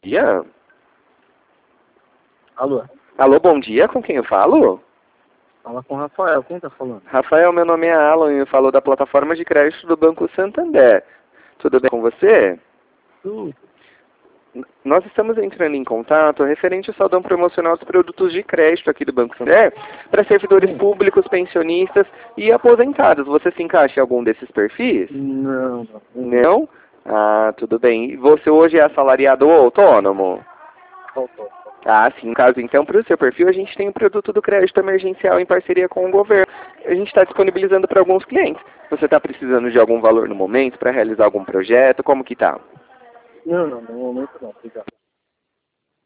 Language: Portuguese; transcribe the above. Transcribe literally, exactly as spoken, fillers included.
dia. Alô? Alô, bom dia, com quem eu falo? Fala com o Rafael, quem tá falando? Rafael, meu nome é Alan e eu falo da plataforma de crédito do Banco Santander. Tudo bem com você? Tudo. N- Nós estamos entrando em contato referente ao saldão promocional dos produtos de crédito aqui do Banco Santander para servidores Sim. públicos, pensionistas e aposentados. Você se encaixa em algum desses perfis? Não, não. Não? Ah, tudo bem. E você hoje é assalariado ou autônomo? Voltou. Ah, sim. No caso, então, para o seu perfil, a gente tem o produto do crédito emergencial em parceria com o governo. A gente está disponibilizando para alguns clientes. Você está precisando de algum valor no momento para realizar algum projeto? Como que tá? Não, não, no momento não, obrigado.